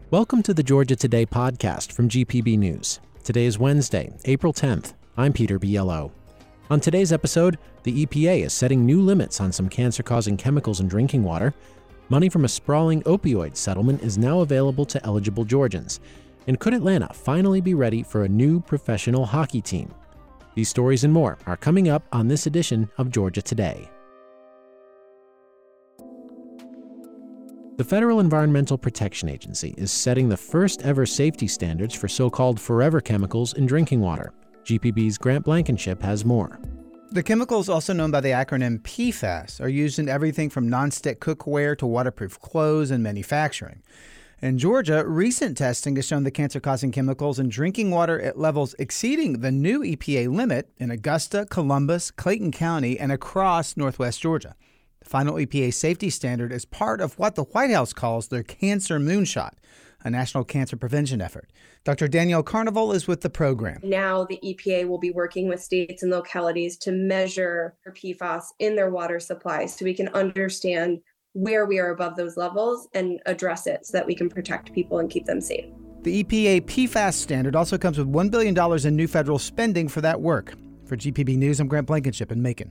Welcome to the Georgia Today podcast from GPB News. Today is Wednesday, April 10th. I'm Peter Biello. On today's episode, the EPA is setting new limits on some cancer-causing chemicals in drinking water. Money from a sprawling opioid settlement is now available to eligible Georgians. And could Atlanta finally be ready for a new professional hockey team? These stories and more are coming up on this edition of Georgia Today. The Federal Environmental Protection Agency is setting the first ever safety standards for so-called forever chemicals in drinking water. GPB's Grant Blankenship has more. The chemicals, also known by the acronym PFAS, are used in everything from nonstick cookware to waterproof clothes and manufacturing. In Georgia, recent testing has shown the cancer-causing chemicals in drinking water at levels exceeding the new EPA limit in Augusta, Columbus, Clayton County, and across northwest Georgia. The final EPA safety standard is part of what the White House calls their Cancer Moonshot, a national cancer prevention effort. Dr. Danielle Carnival is with the program. Now the EPA will be working with states and localities to measure PFAS in their water supply so we can understand where we are above those levels and address it so that we can protect people and keep them safe. The EPA PFAS standard also comes with $1 billion in new federal spending for that work. For GPB News, I'm Grant Blankenship in Macon.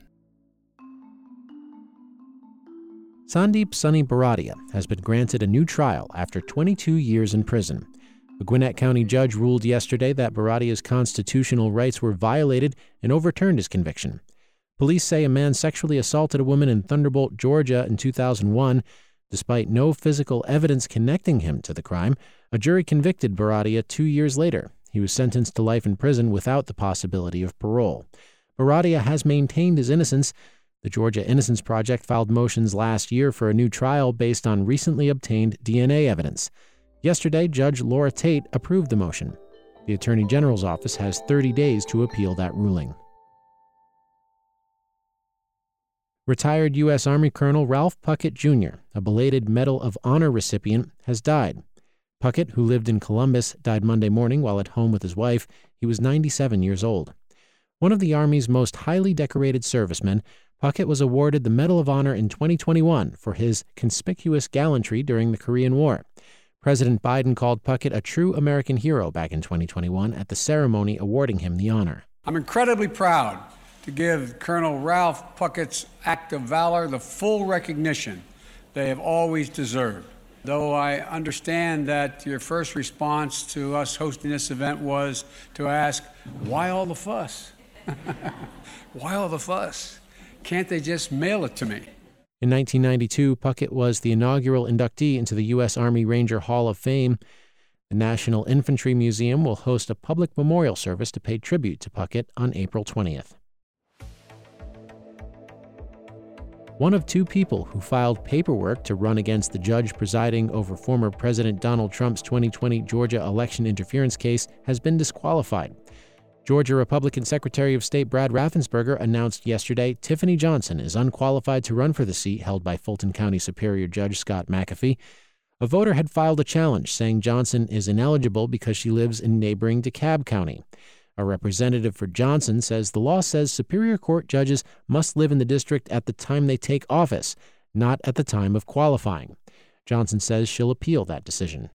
Sandeep Sunny Baradia has been granted a new trial after 22 years in prison. A Gwinnett County judge ruled yesterday that Baradia's constitutional rights were violated and overturned his conviction. Police say a man sexually assaulted a woman in Thunderbolt, Georgia in 2001. Despite no physical evidence connecting him to the crime, a jury convicted Baradia 2 years later. He was sentenced to life in prison without the possibility of parole. Baradia has maintained his innocence. The Georgia Innocence Project filed motions last year for a new trial based on recently obtained DNA evidence. Yesterday, Judge Laura Tate approved the motion. The Attorney General's office has 30 days to appeal that ruling. Retired U.S. Army Colonel Ralph Puckett, Jr., a belated Medal of Honor recipient, has died. Puckett, who lived in Columbus, died Monday morning while at home with his wife. He was 97 years old. One of the Army's most highly decorated servicemen, Puckett was awarded the Medal of Honor in 2021 for his conspicuous gallantry during the Korean War. President Biden called Puckett a true American hero back in 2021 at the ceremony awarding him the honor. I'm incredibly proud to give Colonel Ralph Puckett's act of valor the full recognition they have always deserved. Though I understand that your first response to us hosting this event was to ask, why all the fuss? Why all the fuss? Can't they just mail it to me? In 1992, Puckett was the inaugural inductee into the U.S. Army Ranger Hall of Fame. The National Infantry Museum will host a public memorial service to pay tribute to Puckett on April 20th. One of two people who filed paperwork to run against the judge presiding over former President Donald Trump's 2020 Georgia election interference case has been disqualified. Georgia Republican Secretary of State Brad Raffensperger announced yesterday Tiffany Johnson is unqualified to run for the seat held by Fulton County Superior Judge Scott McAfee. A voter had filed a challenge saying Johnson is ineligible because she lives in neighboring DeKalb County. A representative for Johnson says the law says Superior Court judges must live in the district at the time they take office, not at the time of qualifying. Johnson says she'll appeal that decision.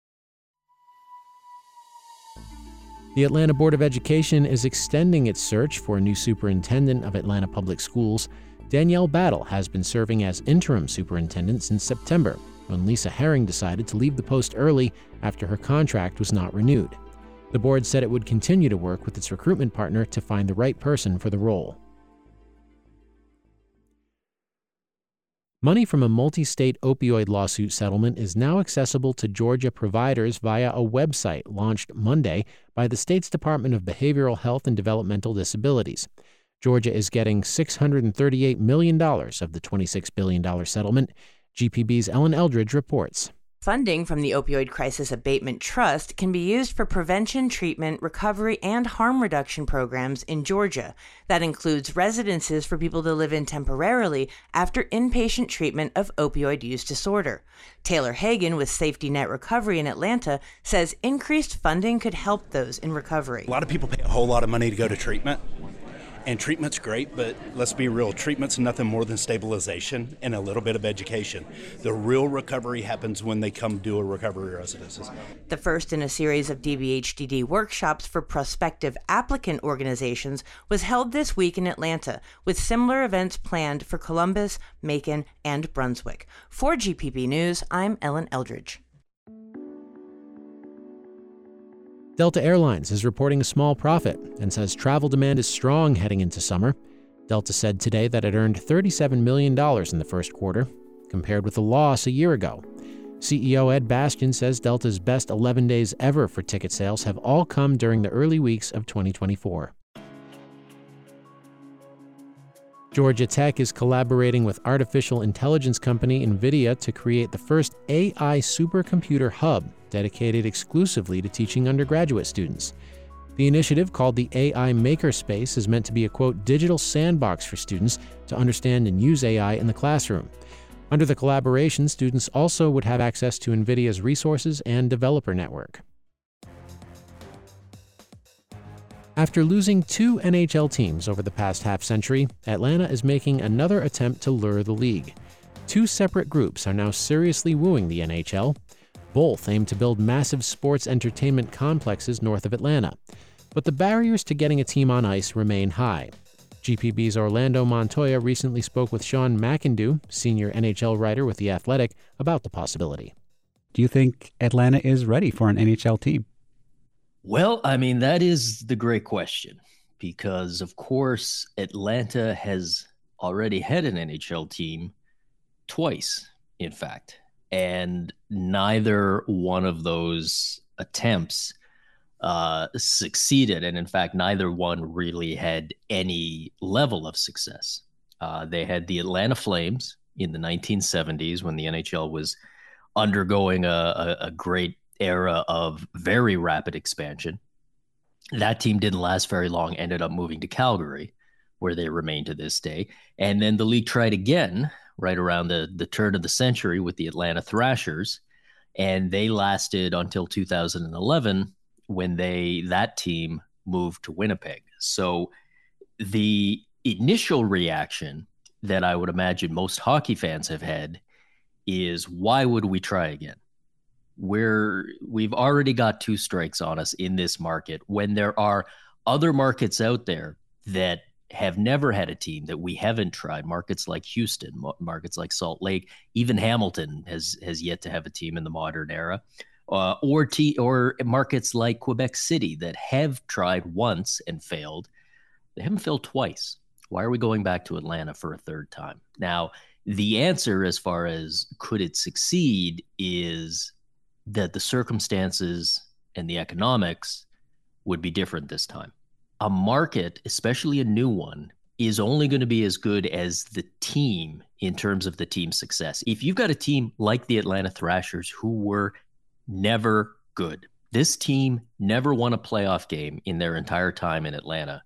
The Atlanta Board of Education is extending its search for a new superintendent of Atlanta Public Schools. Danielle Battle has been serving as interim superintendent since September, when Lisa Herring decided to leave the post early after her contract was not renewed. The board said it would continue to work with its recruitment partner to find the right person for the role. Money from a multi-state opioid lawsuit settlement is now accessible to Georgia providers via a website launched Monday by the state's Department of Behavioral Health and Developmental Disabilities. Georgia is getting $638 million of the $26 billion settlement. GPB's Ellen Eldridge reports. Funding from the Opioid Crisis Abatement Trust can be used for prevention, treatment, recovery, and harm reduction programs in Georgia. That includes residences for people to live in temporarily after inpatient treatment of opioid use disorder. Taylor Hagan with Safety Net Recovery in Atlanta says increased funding could help those in recovery. A lot of people pay a whole lot of money to go to treatment, And treatment's great, but let's be real, treatment's nothing more than stabilization and a little bit of education. The real recovery happens when they come do a recovery residency. The first in a series of DBHDD workshops for prospective applicant organizations was held this week in Atlanta, with similar events planned for Columbus, Macon, and Brunswick. For GPB News, I'm Ellen Eldridge. Delta Airlines is reporting a small profit and says travel demand is strong heading into summer. Delta said today that it earned $37 million in the first quarter, compared with a loss a year ago. CEO Ed Bastian says Delta's best 11 days ever for ticket sales have all come during the early weeks of 2024. Georgia Tech is collaborating with artificial intelligence company NVIDIA to create the first AI supercomputer hub dedicated exclusively to teaching undergraduate students. The initiative, called the AI Makerspace, is meant to be a, quote, digital sandbox for students to understand and use AI in the classroom. Under the collaboration, students also would have access to NVIDIA's resources and developer network. After losing 2 NHL teams over the past half-century, Atlanta is making another attempt to lure the league. 2 separate groups are now seriously wooing the NHL. Both aim to build massive sports entertainment complexes north of Atlanta. But the barriers to getting a team on ice remain high. GPB's Orlando Montoya recently spoke with Sean McIndoe, senior NHL writer with The Athletic, about the possibility. Do you think Atlanta is ready for an NHL team? Well, I mean, that is the great question, because, of course, Atlanta has already had an NHL team twice, in fact, and neither one of those attempts succeeded. And in fact, neither one really had any level of success. They had the Atlanta Flames in the 1970s when the NHL was undergoing a great era of very rapid expansion. That team didn't last very long, ended up moving to Calgary, where they remain to this day. And then the league tried again right around the turn of the century with the Atlanta Thrashers, and they lasted until 2011 when that team moved to Winnipeg. So the initial reaction that I would imagine most hockey fans have had is, why would we try again? We've already got 2 strikes on us in this market, when there are other markets out there that have never had a team that we haven't tried. Markets like Houston, markets like Salt Lake, even Hamilton has yet to have a team in the modern era, or markets like Quebec City that have tried once and failed. They haven't failed twice. Why are we going back to Atlanta for a third time? Now, the answer, as far as could it succeed, is that the circumstances and the economics would be different this time. A market, especially a new one, is only going to be as good as the team in terms of the team's success. If you've got a team like the Atlanta Thrashers, who were never good, this team never won a playoff game in their entire time in Atlanta,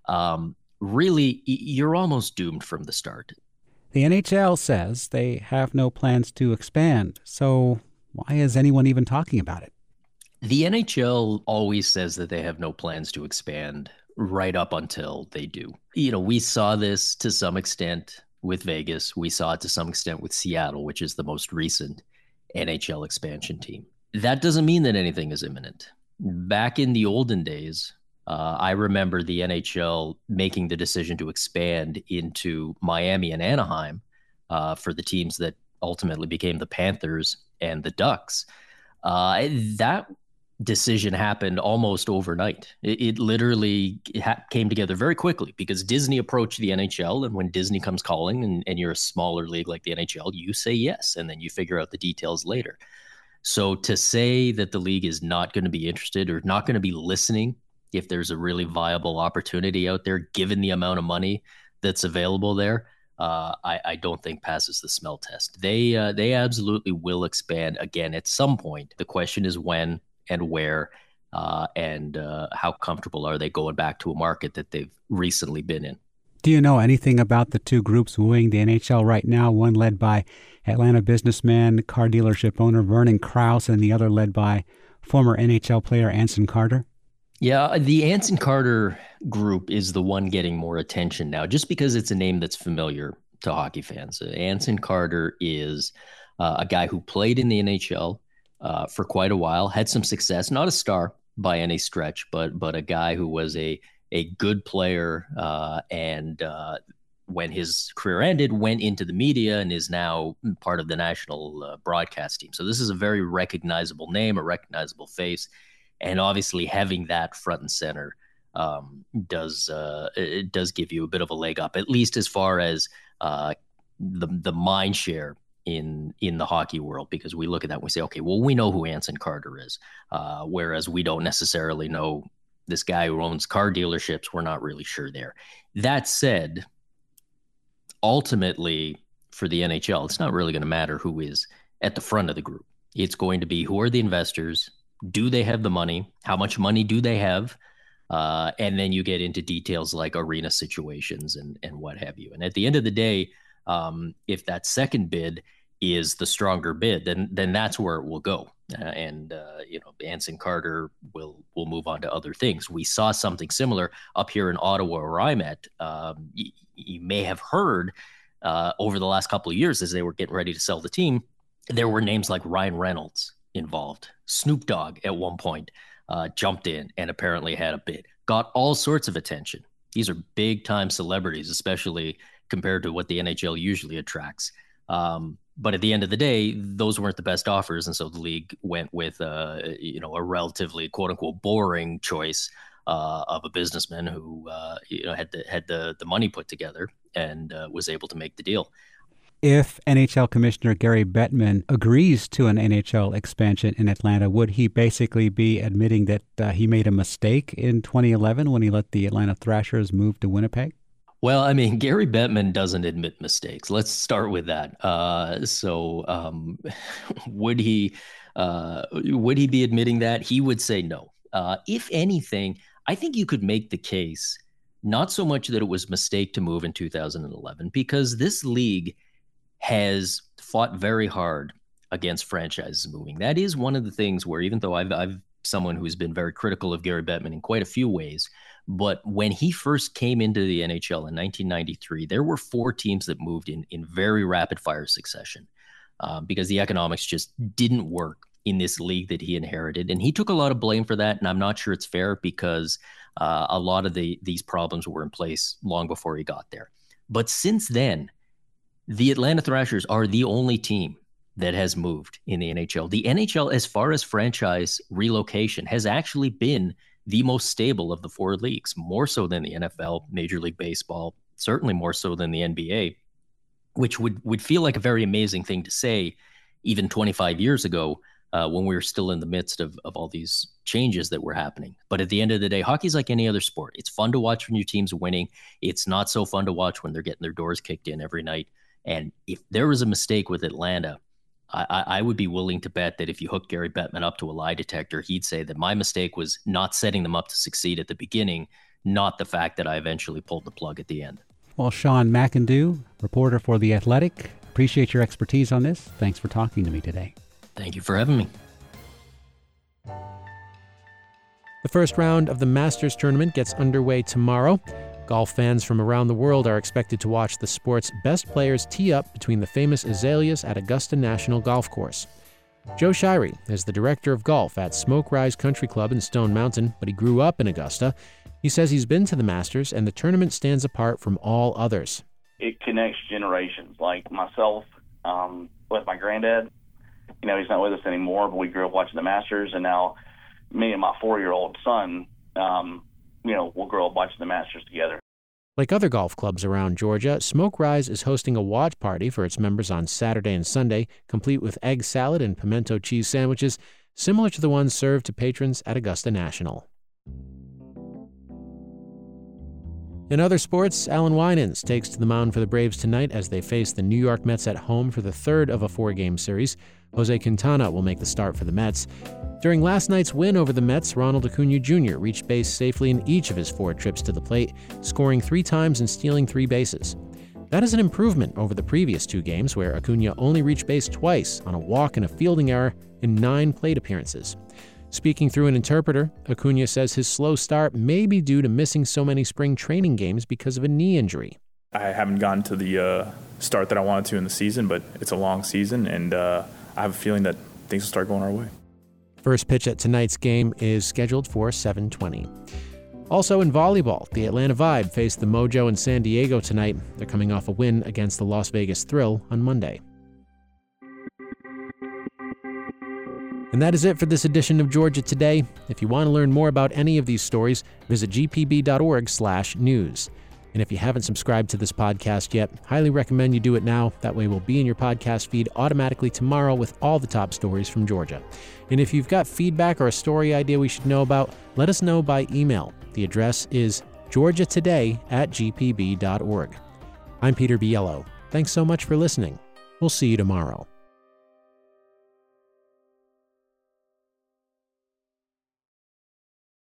really, you're almost doomed from the start. The NHL says they have no plans to expand, so why is anyone even talking about it? The NHL always says that they have no plans to expand right up until they do. We saw this to some extent with Vegas. We saw it to some extent with Seattle, which is the most recent NHL expansion team. That doesn't mean that anything is imminent. Back in the olden days, I remember the NHL making the decision to expand into Miami and Anaheim for the teams that ultimately became the Panthers and the Ducks. That decision happened almost overnight. It literally came together very quickly because Disney approached the NHL, and when Disney comes calling and you're a smaller league like the NHL, you say yes, and then you figure out the details later. So to say that the league is not going to be interested or not going to be listening if there's a really viable opportunity out there, given the amount of money that's available there, I don't think passes the smell test. They absolutely will expand again at some point. The question is when and where, and how comfortable are they going back to a market that they've recently been in. Do you know anything about the 2 groups wooing the NHL right now? One led by Atlanta businessman, car dealership owner Vernon Krause, and the other led by former NHL player Anson Carter? Yeah, the Anson Carter group is the one getting more attention now, just because it's a name that's familiar to hockey fans. Anson Carter is a guy who played in the NHL for quite a while, had some success, not a star by any stretch, but a guy who was a good player, and when his career ended, went into the media and is now part of the national broadcast team. So this is a very recognizable name, a recognizable face. And obviously having that front and center does give you a bit of a leg up, at least as far as the mind share in the hockey world, because we look at that and we say, okay, well, we know who Anson Carter is, whereas we don't necessarily know this guy who owns car dealerships. We're not really sure there. That said, ultimately for the NHL, it's not really going to matter who is at the front of the group. It's going to be, who are the investors? Do they have the money? How much money do they have? And then you get into details like arena situations and what have you. And at the end of the day, if that second bid is the stronger bid, then that's where it will go. Anson Carter will move on to other things. We saw something similar up here in Ottawa, where I'm at. You may have heard over the last couple of years, as they were getting ready to sell the team, there were names like Ryan Reynolds involved. Snoop Dogg at one point jumped in and apparently had a bid. Got all sorts of attention. These are big time celebrities, especially compared to what the NHL usually attracts. But at the end of the day, those weren't the best offers, and so the league went with a relatively quote unquote boring choice of a businessman who had the money put together and was able to make the deal. If NHL Commissioner Gary Bettman agrees to an NHL expansion in Atlanta, would he basically be admitting that he made a mistake in 2011 when he let the Atlanta Thrashers move to Winnipeg? Well, I mean, Gary Bettman doesn't admit mistakes. Let's start with that. Would he be admitting that? He would say no. If anything, I think you could make the case, not so much that it was a mistake to move in 2011, because this league has fought very hard against franchises moving. That is one of the things where, even though I've someone who's been very critical of Gary Bettman in quite a few ways, but when he first came into the NHL in 1993, there were 4 teams that moved in very rapid fire succession because the economics just didn't work in this league that he inherited. And he took a lot of blame for that. And I'm not sure it's fair, because a lot of these problems were in place long before he got there. But since then, the Atlanta Thrashers are the only team that has moved in the NHL. The NHL, as far as franchise relocation, has actually been the most stable of the 4 leagues, more so than the NFL, Major League Baseball, certainly more so than the NBA, which would feel like a very amazing thing to say even 25 years ago, when we were still in the midst of all these changes that were happening. But at the end of the day, hockey's like any other sport. It's fun to watch when your team's winning. It's not so fun to watch when they're getting their doors kicked in every night. And if there was a mistake with Atlanta, I would be willing to bet that if you hook Gary Bettman up to a lie detector, he'd say that my mistake was not setting them up to succeed at the beginning, not the fact that I eventually pulled the plug at the end. Well, Sean McIndoe, reporter for The Athletic, appreciate your expertise on this. Thanks for talking to me today. Thank you for having me. The first round of the Masters tournament gets underway tomorrow. Golf fans from around the world are expected to watch the sport's best players tee up between the famous azaleas at Augusta National Golf Course. Joe Shirey is the director of golf at Smoke Rise Country Club in Stone Mountain, but he grew up in Augusta. He says he's been to the Masters, and the tournament stands apart from all others. It connects generations, like myself with my granddad. You know, he's not with us anymore, but we grew up watching the Masters, and now me and my 4-year-old son, we'll grow up watching the Masters together. Like other golf clubs around Georgia, Smoke Rise is hosting a watch party for its members on Saturday and Sunday, complete with egg salad and pimento cheese sandwiches, similar to the ones served to patrons at Augusta National. In other sports, Alan Winans takes to the mound for the Braves tonight as they face the New York Mets at home for the 3rd of a 4-game series. Jose Quintana will make the start for the Mets. During last night's win over the Mets, Ronald Acuna Jr. reached base safely in each of his 4 trips to the plate, scoring 3 times and stealing 3 bases. That is an improvement over the previous 2 games, where Acuna only reached base twice on a walk and a fielding error in 9 plate appearances. Speaking through an interpreter, Acuna says his slow start may be due to missing so many spring training games because of a knee injury. I haven't gotten to the start that I wanted to in the season, but it's a long season, and I have a feeling that things will start going our way. First pitch at tonight's game is scheduled for 7:20. Also in volleyball, the Atlanta Vibe faced the Mojo in San Diego tonight. They're coming off a win against the Las Vegas Thrill on Monday. And that is it for this edition of Georgia Today. If you want to learn more about any of these stories, visit gpb.org/news. And if you haven't subscribed to this podcast yet, highly recommend you do it now. That way we'll be in your podcast feed automatically tomorrow with all the top stories from Georgia. And if you've got feedback or a story idea we should know about, let us know by email. The address is georgiatoday@gpb.org. I'm Peter Biello. Thanks so much for listening. We'll see you tomorrow.